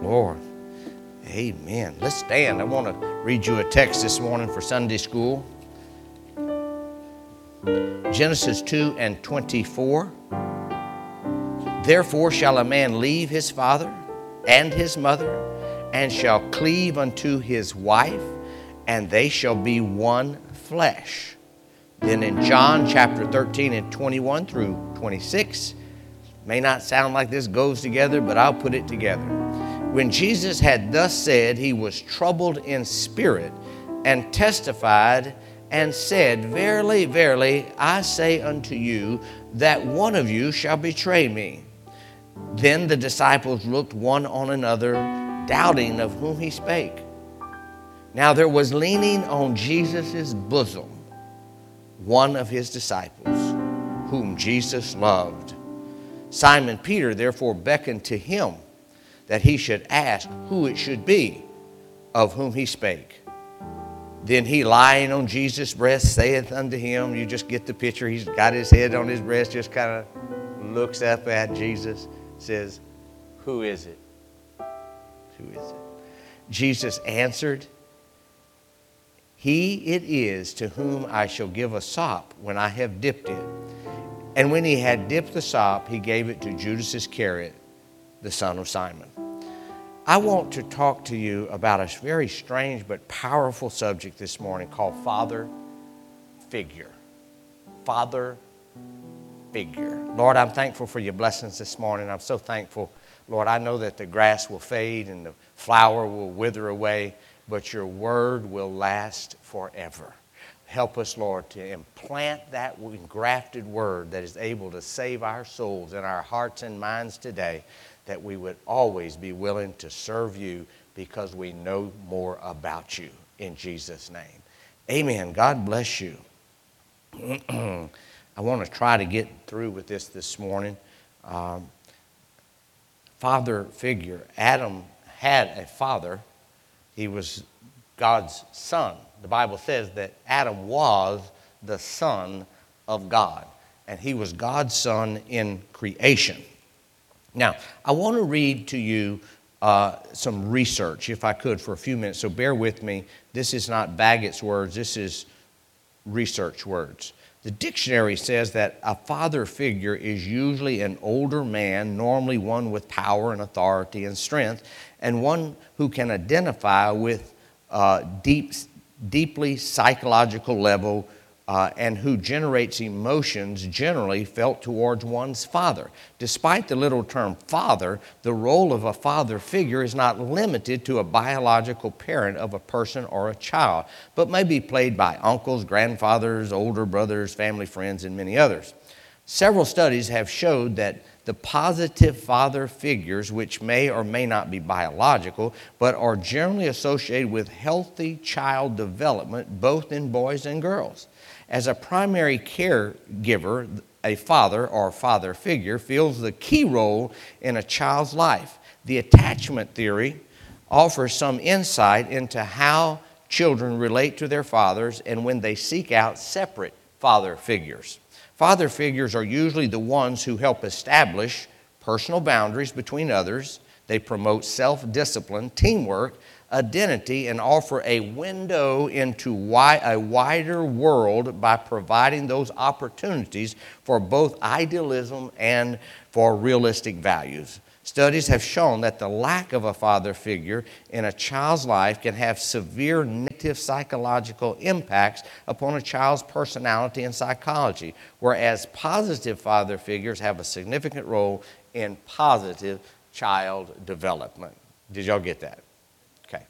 Lord. Amen. Let's stand. I want to read you a text this morning for Sunday school. Genesis 2:24. Therefore shall a man leave his father and his mother, and shall cleave unto his wife, and they shall be one flesh. Then in John chapter 13:21 through 26, may not sound like this goes together, but I'll put it together. When Jesus had thus said, he was troubled in spirit, and testified and said, Verily, verily, I say unto you, that one of you shall betray me. Then the disciples looked one on another, doubting of whom he spake. Now there was leaning on Jesus' bosom one of his disciples, whom Jesus loved. Simon Peter therefore beckoned to him, that he should ask who it should be of whom he spake. Then he, lying on Jesus' breast, saith unto him, you just get the picture, he's got his head on his breast, just kind of looks up at Jesus, says, who is it? Who is it? Jesus answered, he it is to whom I shall give a sop when I have dipped it. And when he had dipped the sop, he gave it to Judas Iscariot, the son of Simon. I want to talk to you about a very strange but powerful subject this morning called father figure. Father figure. Lord, I'm thankful for your blessings this morning. I'm so thankful, Lord. I know that the grass will fade and the flower will wither away, but your word will last forever. Help us, Lord, to implant that engrafted word that is able to save our souls and our hearts and minds today, that we would always be willing to serve you because we know more about you. In Jesus' name. Amen. God bless you. I want to try to get through with this morning. Father figure. Adam had a father. He was God's son. The Bible says that Adam was the son of God, and he was God's son in creation. Now, I want to read to you some research, if I could, for a few minutes. So bear with me. This is not Baggett's words. This is research words. The dictionary says that a father figure is usually an older man, normally one with power and authority and strength, and one who can identify with deeply psychological level and who generates emotions generally felt towards one's father. Despite the literal term father, the role of a father figure is not limited to a biological parent of a person or a child, but may be played by uncles, grandfathers, older brothers, family friends, and many others. Several studies have showed that the positive father figures, which may or may not be biological, but are generally associated with healthy child development, both in boys and girls. As a primary caregiver, a father or father figure fills the key role in a child's life. The attachment theory offers some insight into how children relate to their fathers and when they seek out separate father figures. Father figures are usually the ones who help establish personal boundaries between others. They promote self-discipline, teamwork, identity, and offer a window into a wider world by providing those opportunities for both idealism and for realistic values. Studies have shown that the lack of a father figure in a child's life can have severe negative psychological impacts upon a child's personality and psychology, whereas positive father figures have a significant role in positive child development. Did y'all get that? Okay.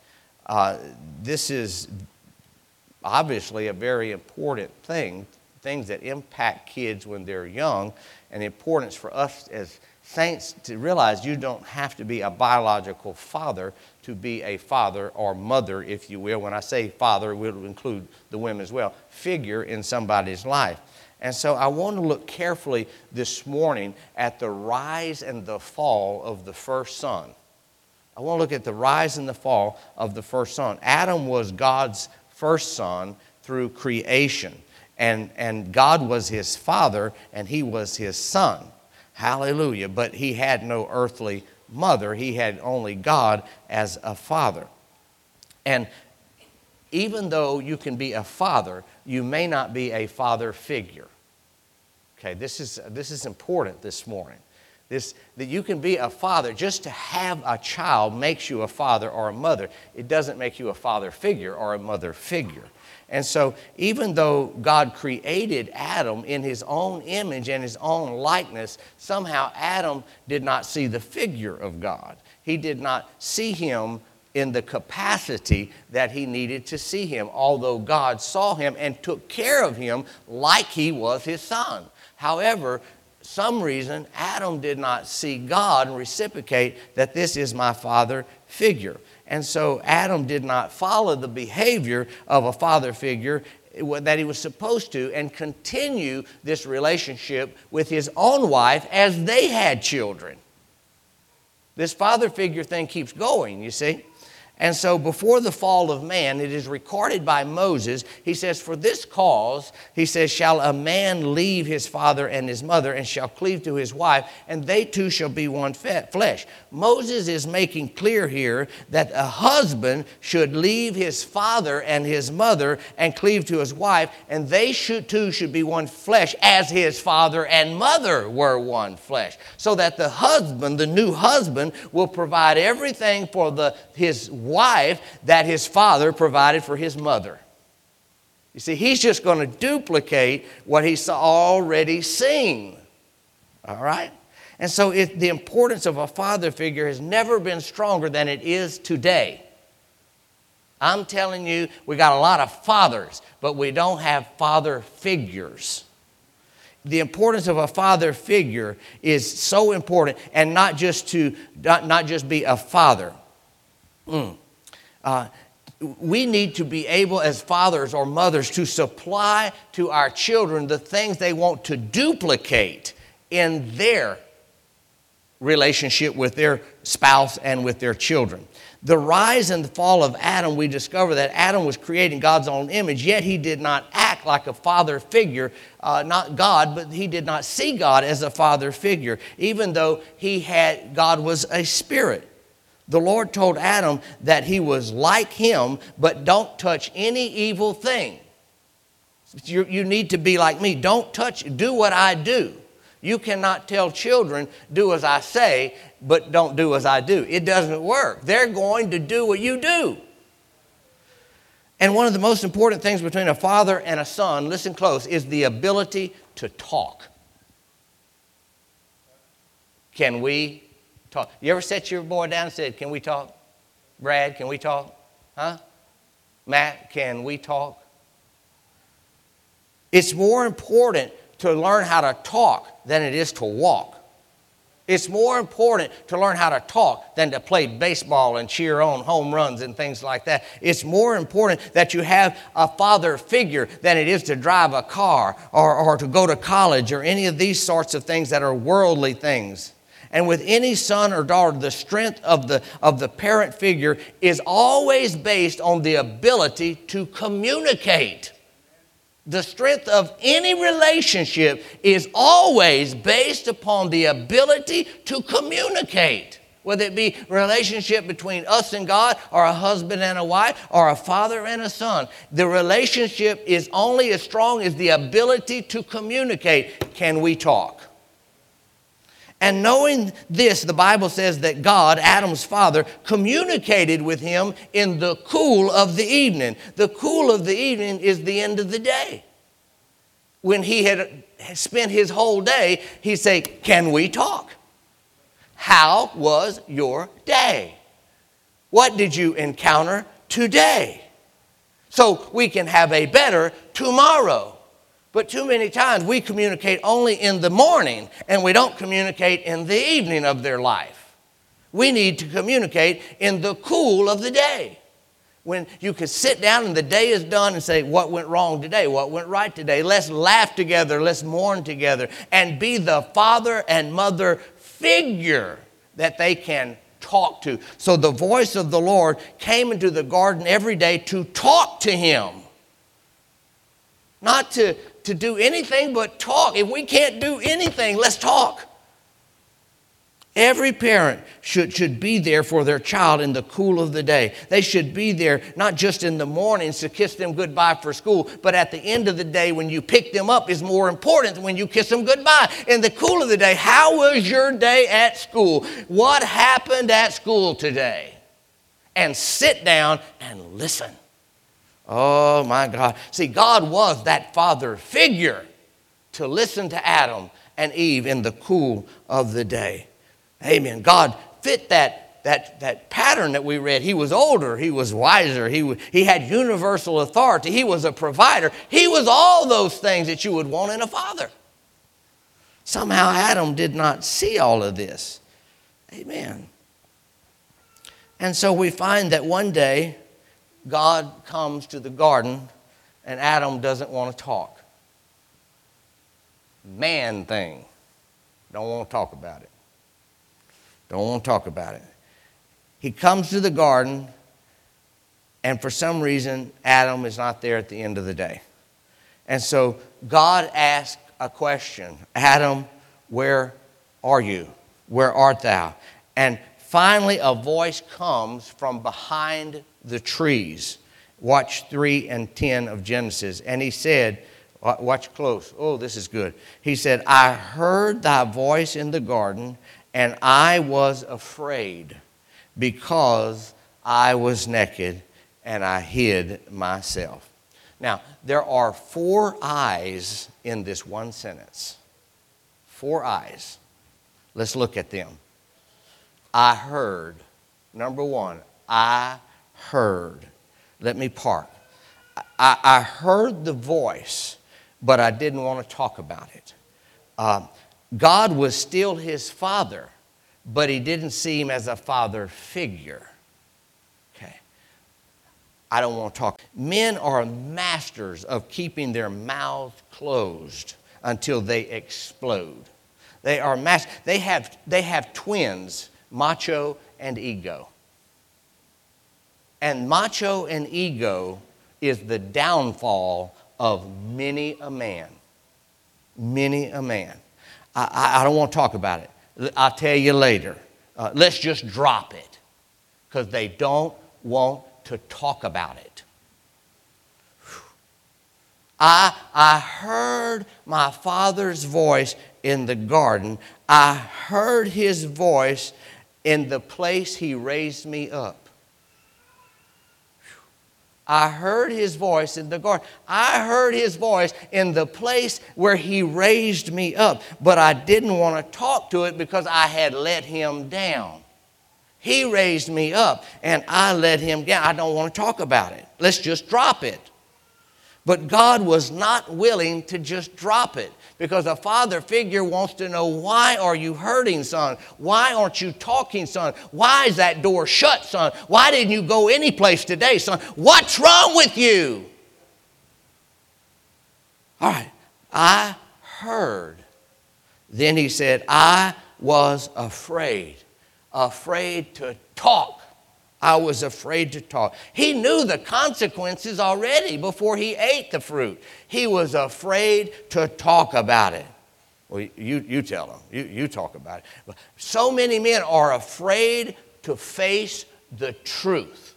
This is obviously a very important thing, things that impact kids when they're young, and the importance for us as saints to realize you don't have to be a biological father to be a father or mother, if you will. When I say father, it will include the women as well, figure in somebody's life. And so I want to look carefully this morning at the rise and the fall of the first son. I want to look at the rise and the fall of the first son. Adam was God's first son through creation, and God was his father, and he was his son. Hallelujah. But he had no earthly mother. He had only God as a father. And even though you can be a father, you may not be a father figure. Okay, this is important this morning. That you can be a father. Just to have a child makes you a father or a mother. It doesn't make you a father figure or a mother figure. And so even though God created Adam in his own image and his own likeness, somehow Adam did not see the figure of God. He did not see him in the capacity that he needed to see him, although God saw him and took care of him like he was his son. However, some reason Adam did not see God and reciprocate that this is my father figure. And so Adam did not follow the behavior of a father figure that he was supposed to and continue this relationship with his own wife as they had children. This father figure thing keeps going, you see. And so before the fall of man, it is recorded by Moses, he says, for this cause, he says, shall a man leave his father and his mother and shall cleave to his wife, and they two shall be one flesh. Moses is making clear here that a husband should leave his father and his mother and cleave to his wife, and they two should be one flesh as his father and mother were one flesh. So that the husband, the new husband, will provide everything for his wife that his father provided for his mother. You see, he's just going to duplicate what he's already seen. All right? And so the importance of a father figure has never been stronger than it is today. I'm telling you, we got a lot of fathers, but we don't have father figures. The importance of a father figure is so important, and not just be a father. We need to be able as fathers or mothers to supply to our children the things they want to duplicate in their relationship with their spouse and with their children. The rise and the fall of Adam, we discover that Adam was created in God's own image, yet he did not act like a father figure, not God, but he did not see God as a father figure, even though God was a spirit. The Lord told Adam that he was like him, but don't touch any evil thing. You need to be like me. Do what I do. You cannot tell children, do as I say, but don't do as I do. It doesn't work. They're going to do what you do. And one of the most important things between a father and a son, listen close, is the ability to talk. Can we talk? You ever set your boy down and said, can we talk? Brad, can we talk? Huh? Matt, can we talk? It's more important to learn how to talk than it is to walk. It's more important to learn how to talk than to play baseball and cheer on home runs and things like that. It's more important that you have a father figure than it is to drive a car or to go to college or any of these sorts of things that are worldly things. And with any son or daughter, the strength of the parent figure is always based on the ability to communicate. The strength of any relationship is always based upon the ability to communicate. Whether it be a relationship between us and God, or a husband and a wife, or a father and a son. The relationship is only as strong as the ability to communicate. Can we talk? And knowing this, the Bible says that God, Adam's father, communicated with him in the cool of the evening. The cool of the evening is the end of the day. When he had spent his whole day, he'd say, can we talk? How was your day? What did you encounter today? So we can have a better tomorrow. But too many times we communicate only in the morning and we don't communicate in the evening of their life. We need to communicate in the cool of the day. When you can sit down and the day is done and say, what went wrong today? What went right today? Let's laugh together. Let's mourn together. And be the father and mother figure that they can talk to. So the voice of the Lord came into the garden every day to talk to him. Not to do anything but talk. If we can't do anything, let's talk. Every parent should be there for their child in the cool of the day. They should be there not just in the mornings to kiss them goodbye for school, but at the end of the day when you pick them up is more important than when you kiss them goodbye. In the cool of the day, how was your day at school? What happened at school today? And sit down and listen. Oh my God. See, God was that father figure to listen to Adam and Eve in the cool of the day. Amen. God fit that pattern that we read. He was older. He was wiser. He had universal authority. He was a provider. He was all those things that you would want in a father. Somehow Adam did not see all of this. Amen. And so we find that one day God comes to the garden and Adam doesn't want to talk. Man thing. Don't want to talk about it. Don't want to talk about it. He comes to the garden, and for some reason, Adam is not there at the end of the day. And so God asked a question. Adam, where are you? Where art thou? And finally, a voice comes from behind the trees. Watch 3 and 10 of Genesis. And he said, watch close. Oh, this is good. He said, I heard thy voice in the garden, and I was afraid because I was naked and I hid myself. Now, there are 4 eyes in this one sentence. 4 eyes. Let's look at them. I heard. Number 1, I heard. Let me park. I heard the voice, but I didn't want to talk about it. God was still his father, but he didn't see him as a father figure. Okay. I don't want to talk. Men are masters of keeping their mouths closed until they explode. They are they have twins, macho and ego. And macho and ego is the downfall of many a man. Many a man. I don't want to talk about it. I'll tell you later. Let's just drop it. Because they don't want to talk about it. I heard my father's voice in the garden. I heard his voice in the place he raised me up. I heard his voice in the garden. I heard his voice in the place where he raised me up. But I didn't want to talk to it because I had let him down. He raised me up and I let him down. I don't want to talk about it. Let's just drop it. But God was not willing to just drop it because a father figure wants to know, why are you hurting, son? Why aren't you talking, son? Why is that door shut, son? Why didn't you go any place today, son? What's wrong with you? All right, I heard. Then he said, I was afraid to talk. I was afraid to talk. He knew the consequences already before he ate the fruit. He was afraid to talk about it. Well, you tell him. You talk about it. So many men are afraid to face the truth.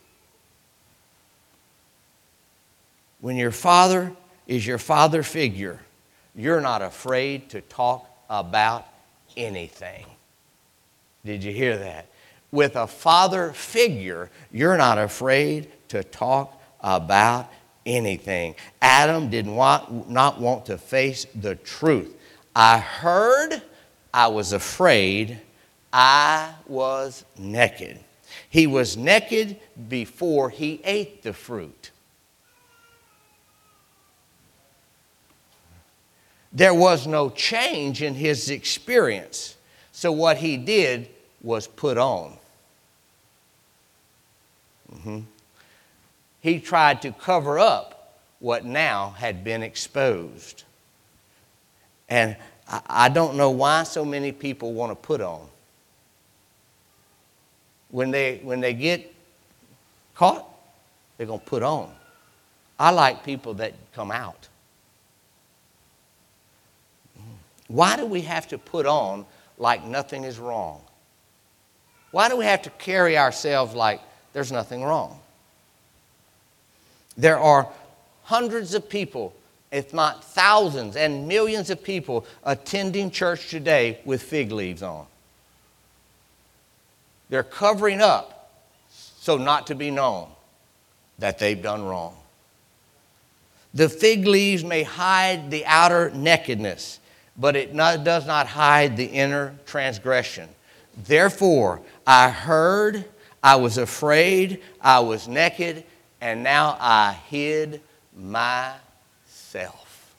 When your father is your father figure, you're not afraid to talk about anything. Did you hear that? With a father figure, you're not afraid to talk about anything. Adam did not want to face the truth. I heard, I was afraid, I was naked. He was naked before he ate the fruit. There was no change in his experience. So what he did was put on. He tried to cover up what now had been exposed. And I don't know why so many people want to put on. When they get caught, they're going to put on. I like people that come out. Why do we have to put on like nothing is wrong? Why do we have to carry ourselves like there's nothing wrong? There are hundreds of people, if not thousands and millions of people attending church today with fig leaves on. They're covering up so not to be known that they've done wrong. The fig leaves may hide the outer nakedness, but it does not hide the inner transgression. Therefore, I heard, I was afraid, I was naked, and now I hid myself.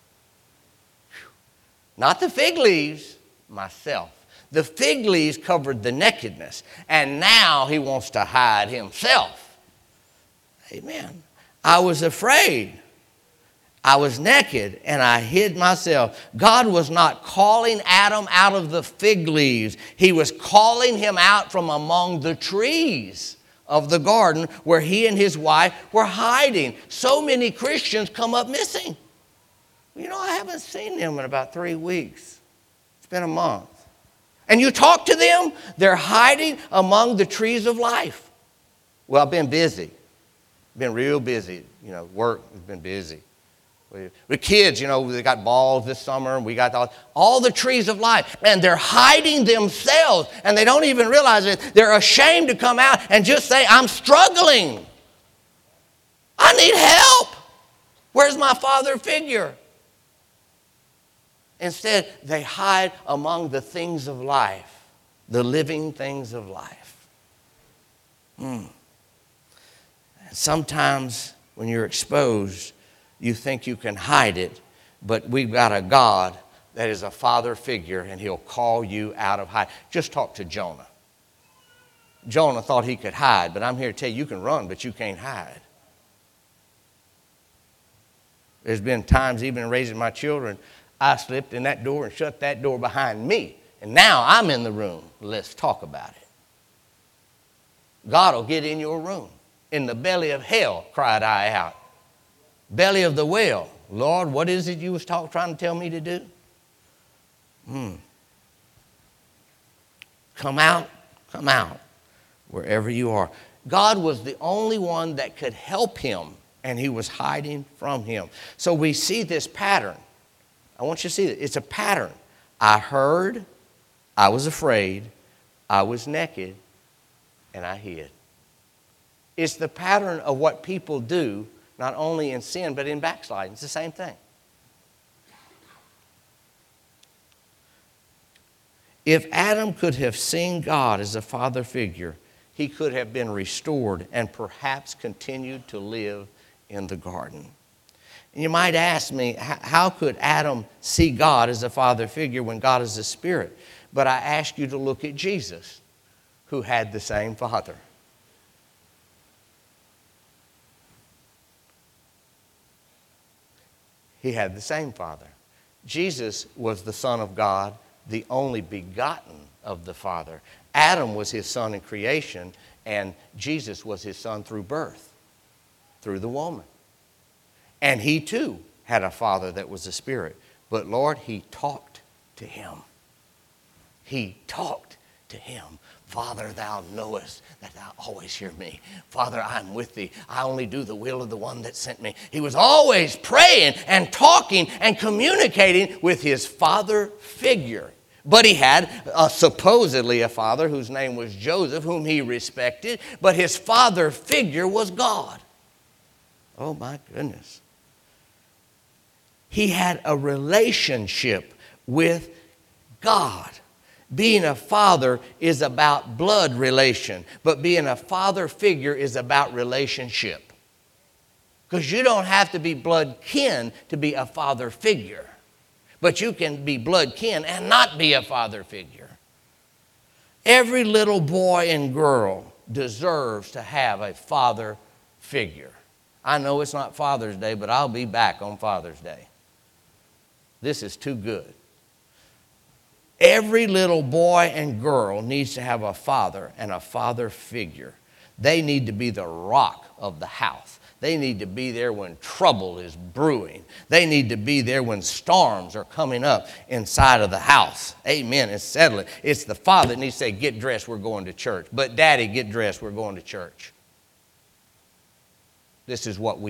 Not the fig leaves, myself. The fig leaves covered the nakedness, and now he wants to hide himself. Amen. I was afraid. I was naked and I hid myself. God was not calling Adam out of the fig leaves. He was calling him out from among the trees of the garden where he and his wife were hiding. So many Christians come up missing. You know, I haven't seen them in about 3 weeks. It's been a month. And you talk to them, they're hiding among the trees of life. Well, I've been busy. Been real busy. You know, work has been busy. With kids, you know, they got balls this summer, and we got all the trees of life, and they're hiding themselves, and they don't even realize it. They're ashamed to come out and just say, I'm struggling. I need help. Where's my father figure? Instead, they hide among the things of life, the living things of life. Sometimes when you're exposed, you think you can hide it, but we've got a God that is a father figure, and he'll call you out of hiding. Just talk to Jonah. Jonah thought he could hide, but I'm here to tell you, you can run, but you can't hide. There's been times, even in raising my children, I slipped in that door and shut that door behind me, and now I'm in the room. Let's talk about it. God will get in your room. In the belly of hell, cried I out. Belly of the whale, Lord, what is it you was trying to tell me to do? Come out, wherever you are. God was the only one that could help him, and he was hiding from him. So we see this pattern. I want you to see it. It's a pattern. I heard, I was afraid, I was naked, and I hid. It's the pattern of what people do, not only in sin, but in backsliding. It's the same thing. If Adam could have seen God as a father figure, he could have been restored and perhaps continued to live in the garden. And you might ask me, how could Adam see God as a father figure when God is a spirit? But I ask you to look at Jesus, who had the same father. He had the same Father. Jesus was the Son of God, the only begotten of the Father. Adam was his son in creation, and Jesus was his son through birth, through the woman. And he too had a father that was a spirit. But Lord, he talked to him. He talked to him. Father, thou knowest that thou always hear me. Father, I'm with thee. I only do the will of the one that sent me. He was always praying and talking and communicating with his father figure. But he had supposedly a father whose name was Joseph, whom he respected. But his father figure was God. Oh my goodness. He had a relationship with God. Being a father is about blood relation, but being a father figure is about relationship. Because you don't have to be blood kin to be a father figure, but you can be blood kin and not be a father figure. Every little boy and girl deserves to have a father figure. I know it's not Father's Day, but I'll be back on Father's Day. This is too good. Every little boy and girl needs to have a father and a father figure. They need to be the rock of the house. They need to be there when trouble is brewing. They need to be there when storms are coming up inside of the house. Amen. And settle it. It's the father that needs to say, get dressed, we're going to church. But daddy, get dressed, we're going to church. This is what we